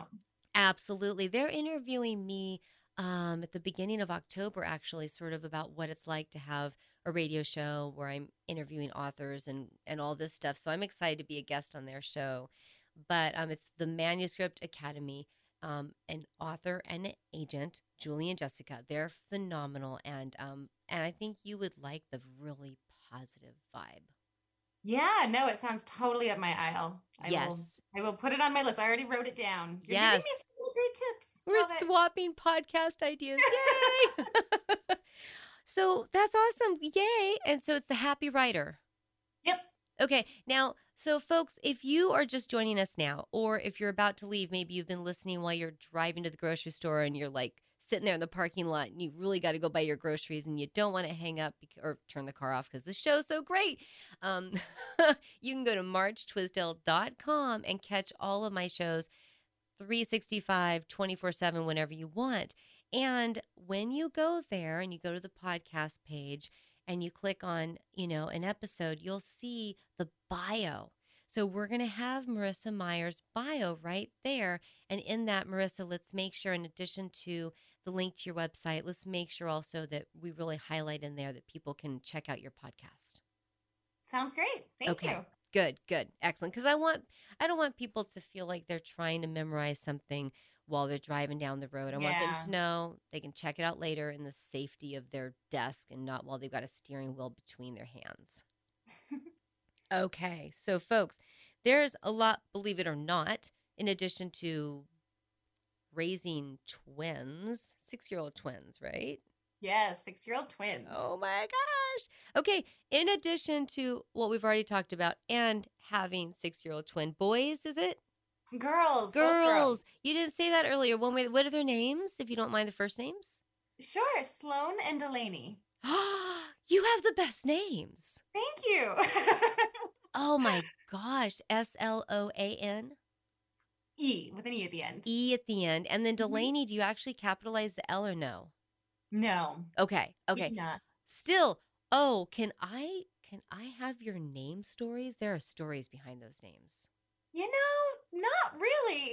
Absolutely. They're interviewing me um, at the beginning of October, actually, sort of about what it's like to have a radio show where I'm interviewing authors and, and all this stuff. So I'm excited to be a guest on their show. But um, it's the Manuscript Academy, um, an author and an agent, Julie and Jessica. They're phenomenal. And, um, and I think you would like the really positive vibe. Yeah, no, it sounds totally up my aisle. I will Yes. I will put it on my list. I already wrote it down. You're giving me Yes. some really great tips. We're Love it. swapping podcast ideas. Yay! So that's awesome. Yay. And so it's the Happy Writer. Yep. Okay. Now, so folks, if you are just joining us now, or if you're about to leave, maybe you've been listening while you're driving to the grocery store and you're like sitting there in the parking lot and you really got to go buy your groceries and you don't want to hang up or turn the car off because the show's so great. Um, you can go to march twisdale dot com and catch all of my shows three sixty-five, twenty-four seven, whenever you want. And when you go there and you go to the podcast page and you click on, you know, an episode, you'll see the bio. So we're going to have Marissa Meyer's bio right there. And in that, Marissa, let's make sure, in addition to the link to your website, let's make sure also that we really highlight in there that people can check out your podcast. Sounds great. Thank Okay. you. Good, good. Excellent. Because I want, I don't want people to feel like they're trying to memorize something while they're driving down the road. I want them Yeah. to know they can check it out later in the safety of their desk and not while they've got a steering wheel between their hands. Okay. So, folks, there's a lot, believe it or not, in addition to raising twins, six-year-old twins, right? Yes, six-year-old twins. Oh my gosh. Okay, in addition to what we've already talked about and having six-year-old twin boys, is it? Girls, both Girls. girls. You didn't say that earlier. One way, what are their names, if you don't mind the first names? Sure, Sloan and Delaney. You have the best names. Thank you. Oh my gosh. S L O A N? E, with an E at the end. E at the end. And then Delaney, do you actually capitalize the L or no? No. Okay. Okay. Maybe not. Still, oh, can I can I have your name stories? There are stories behind those names. You know, not really.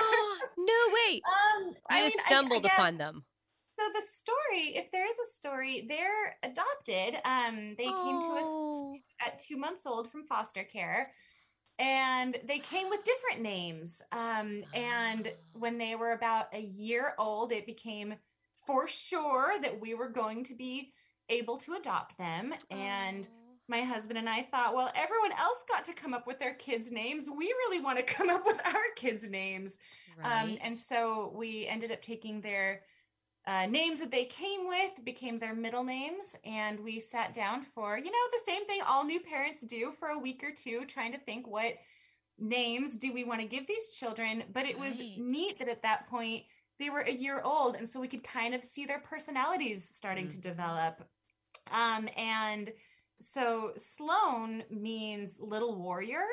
No way. Um, You I just mean, I- stumbled I guess- upon them. So the story, if there is a story, they're adopted. Um, they came to us Oh. at two months old from foster care, and they came with different names. Um, and Oh. when they were about a year old, it became for sure that we were going to be able to adopt them. And Oh. my husband and I thought, well, everyone else got to come up with their kids' names. We really want to come up with our kids' names. Um, Right. and so we ended up taking their uh, names that they came with, became their middle names. And we sat down for, you know, the same thing all new parents do for a week or two, trying to think what names do we want to give these children. But it was Right. neat that at that point, they were a year old. And so we could kind of see their personalities starting to Mhm. develop. Um, and so Sloan means little warrior.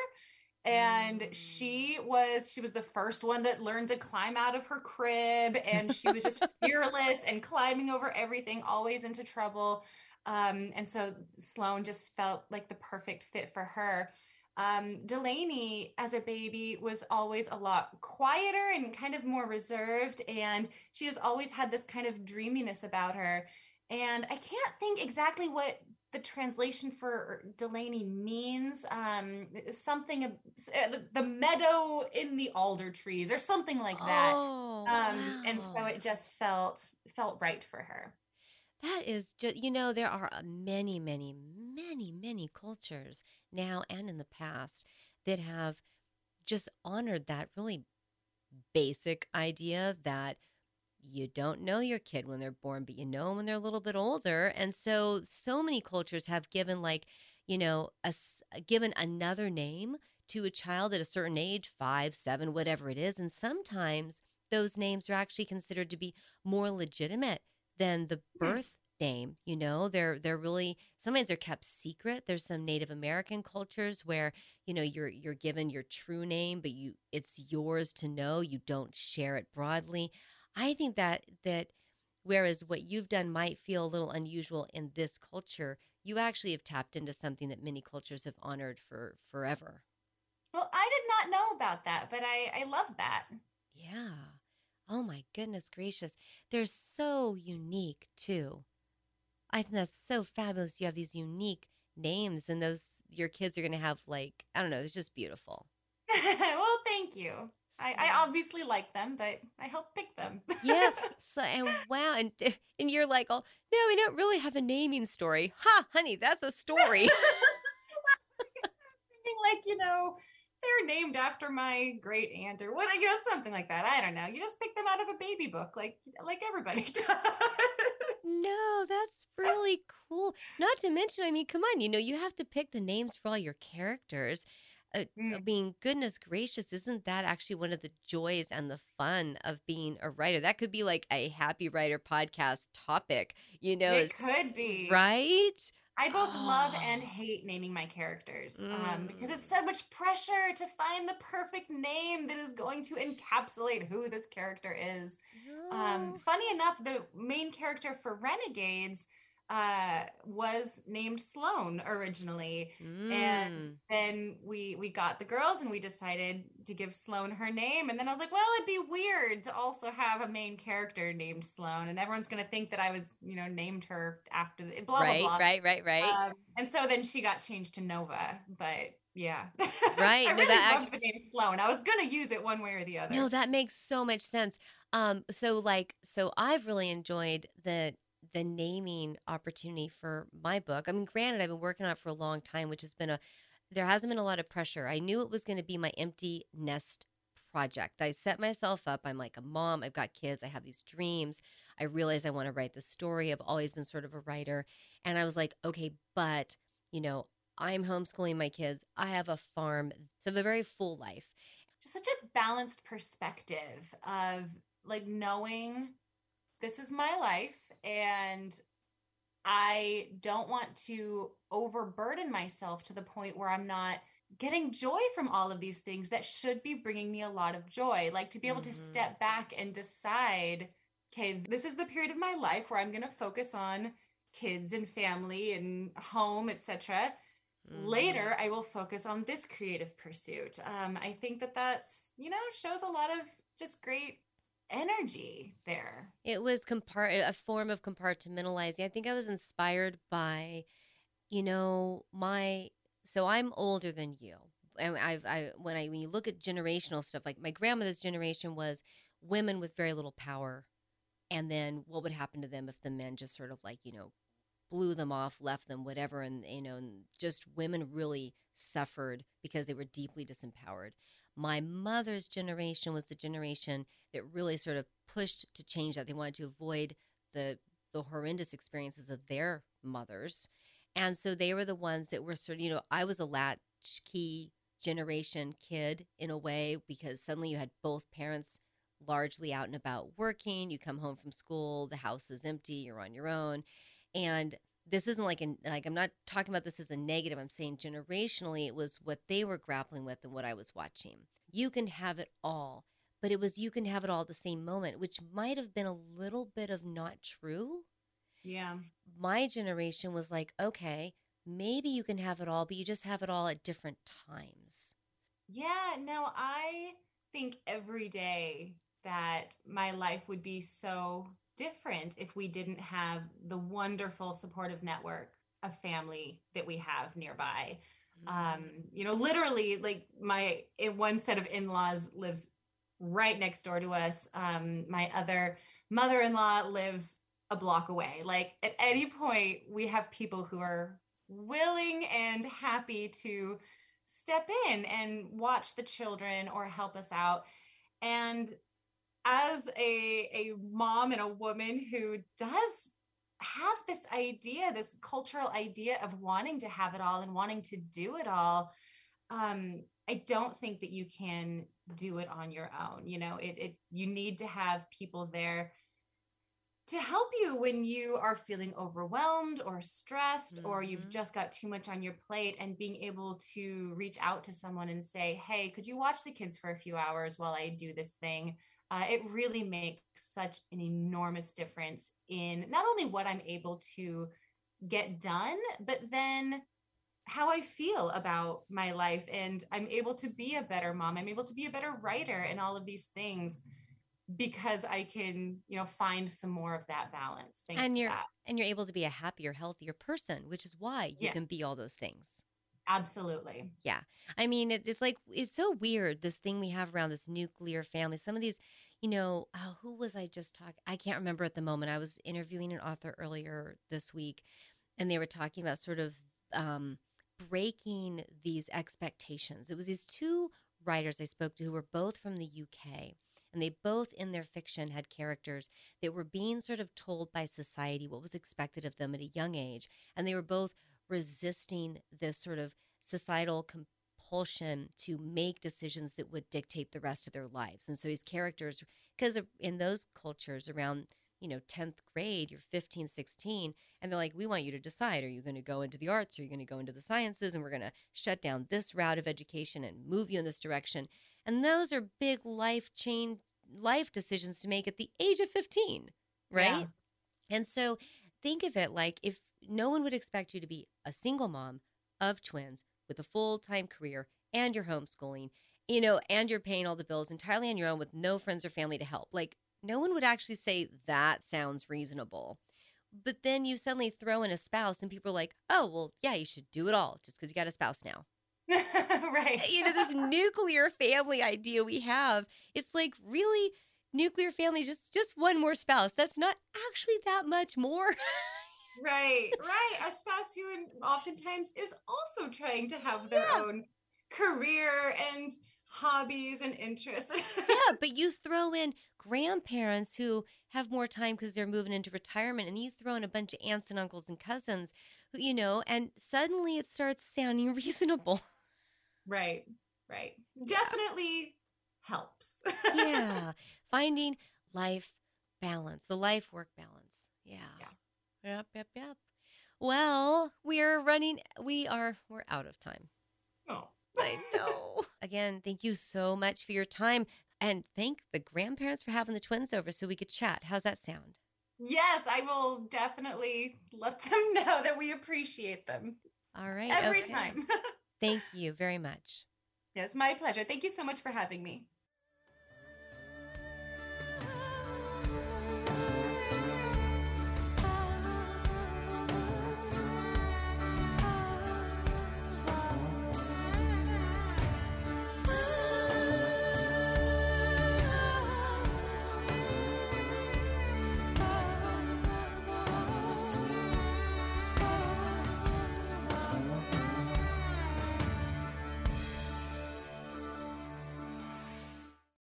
And Mm. she was she was the first one that learned to climb out of her crib, and she was just fearless and climbing over everything, always into trouble. Um, and so Sloan just felt like the perfect fit for her. Um, Delaney, as a baby, was always a lot quieter and kind of more reserved, and she has always had this kind of dreaminess about her. And I can't think exactly what the translation for Delaney means. Um, something uh, the, the meadow in the alder trees, or something like that. Oh, Um, and so wow. it just felt felt right for her. That is just, you know, there are uh, many, many, many, many cultures now and in the past that have just honored that really basic idea that you don't know your kid when they're born, but you know 'em when they're a little bit older. And so, so many cultures have given, like, you know, a, s- given another name to a child at a certain age, five, seven, whatever it is. And sometimes those names are actually considered to be more legitimate than the Hmm. birth name. You know, they're they're really, sometimes they're kept secret. There's some Native American cultures where, you know, you're you're given your true name, but you it's yours to know. You don't share it broadly. I think that that whereas what you've done might feel a little unusual in this culture, you actually have tapped into something that many cultures have honored for forever. Well, I did not know about that, but I I love that. Yeah. Oh my goodness gracious. They're so unique too. I think that's so fabulous. You have these unique names and those your kids are going to have like, I don't know, it's just beautiful. Well, thank you. I, I So, obviously like them, but I helped pick them. yeah. So and wow and and you're like, "Oh, no, we don't really have a naming story." Ha, honey, that's a story. Thinking like, you know, they're named after my great aunt or what, you know, something like that. I don't know. You just pick them out of a baby book, like like everybody does. No, that's really cool. Not to mention, I mean, come on, you know, you have to pick the names for all your characters. Uh, I Mm, mean, goodness gracious, isn't that actually one of the joys and the fun of being a writer? That could be like a Happy Writer podcast topic, you know, it is could be. right? I both love and Oh, hate naming my characters um, because it's mm. so much pressure to find the perfect name that is going to encapsulate who this character is. Um, No. funny enough, the main character for Renegades uh, was named Sloane originally, and Mm. then we we got the girls and we decided to give Sloane her name. And then I was like, well, it'd be weird to also have a main character named Sloane, and everyone's gonna think that I was, you know, named her after the blah blah Right, blah. right, right, right. Um, and so then she got changed to Nova. But yeah, Right. I No, really that loved the name Sloane. I was gonna use it one way or the No, other. that makes so much sense. Um, so like, so I've really enjoyed the the naming opportunity for my book. I mean, granted, I've been working on it for a long time, which has been a there hasn't been a lot of pressure. I knew it was going to be my empty nest project. I set myself up. I'm like a mom. I've got kids. I have these dreams. I realize I want to write the story. I've always been sort of a writer. And I was like, okay, but, you know, I'm homeschooling my kids. I have a farm. So I have a very full life. Just such a balanced perspective of like knowing this is my life and I don't want to overburden myself to the point where I'm not getting joy from all of these things that should be bringing me a lot of joy. Like to be able to Hmm. step back and decide, okay, this is the period of my life where I'm going to focus on kids and family and home, et cetera. Hmm. Later, I will focus on this creative pursuit. Um, I think that that's, you know, shows a lot of just great energy there. It was compart a form of compartmentalizing. I think I was inspired by, you know, my so I'm older than you. And I've I when I when you look at generational stuff, like my grandmother's generation was women with very little power. And then what would happen to them if the men just sort of like, you know, blew them off, left them, whatever. And, you know, and just women really suffered because they were deeply disempowered. My mother's generation was the generation that really sort of pushed to change that. They wanted to avoid the the horrendous experiences of their mothers. And so they were the ones that were sort of, you know, I was a latchkey generation kid in a way because suddenly you had both parents largely out and about working. You come home from school, the house is empty, you're on your own. And this isn't like an like I'm not talking about this as a negative. I'm saying generationally it was what they were grappling with and what I was watching. You can have it all, but it was you can have it all at the same moment, which might have been a little bit of not true. Yeah. My generation was like, okay, maybe you can have it all, but you just have it all at different times. Yeah, no, I think every day that my life would be so different if we didn't have the wonderful supportive network of family that we have nearby. Um, Mm. you know, literally, like my in one set of in-laws lives right next door to us. Um, my other mother-in-law lives a block away. Like at any point, we have people who are willing and happy to step in and watch the children or help us out. And as a a mom and a woman who does have this idea, this cultural idea of wanting to have it all and wanting to do it all, um, I don't think that you can do it on your own. You know, it it you need to have people there to help you when you are feeling overwhelmed or stressed or you've Mm-hmm. just got too much on your plate, and being able to reach out to someone and say, hey, could you watch the kids for a few hours while I do this thing? Uh, it really makes such an enormous difference in not only what I'm able to get done, but then how I feel about my life. And I'm able to be a better mom. I'm able to be a better writer and all of these things. because I can, you know, find some more of that balance thanks And to you're that. and you're able to be a happier, healthier person, which is why you Yeah, can be all those things. absolutely. Yeah. I mean, it, it's like, it's so weird, this thing we have around this nuclear family. Some of these, you know, oh, who was I just talking? I can't remember at the moment. I was interviewing an author earlier this week, and they were talking about sort of um, breaking these expectations. It was these two writers I spoke to who were both from the U K. And they both, in their fiction, had characters that were being sort of told by society what was expected of them at a young age. And they were both resisting this sort of societal compulsion to make decisions that would dictate the rest of their lives. And so these characters, because in those cultures around, you know, tenth grade, you're fifteen, sixteen, and they're like, we want you to decide, are you going to go into the arts? Or are you going to go into the sciences? And we're going to shut down this route of education and move you in this direction. And those are big life change, life decisions to make at the age of fifteen, Yeah. right? And so think of it like, if no one would expect you to be a single mom of twins with a full time career and you're homeschooling, you know, and you're paying all the bills entirely on your own with no friends or family to help. Like, no one would actually say that sounds reasonable. But then you suddenly throw in a spouse, and people are like, oh, well, yeah, you should do it all just because you got a spouse now. Right. You know, this nuclear family idea we have, it's like, really, nuclear family, just just one more spouse. That's not actually that much more. Right, right. A spouse who oftentimes is also trying to have their Yeah. own career and hobbies and interests. Yeah, but you throw in grandparents who have more time because they're moving into retirement, and you throw in a bunch of aunts and uncles and cousins who, you know, and suddenly it starts sounding reasonable. Right, right. Yeah. Definitely helps. Yeah. Finding life balance, the life work balance. Yeah. Yeah. Yep, yep, yep. Well, we are running, we are, we're out of time. Oh. I know. Again, thank you so much for your time. And thank the grandparents for having the twins over so we could chat. How's that sound? Yes, I will definitely let them know that we appreciate them All right. every Okay. time. Thank you very much. Yes, my pleasure. Thank you so much for having me.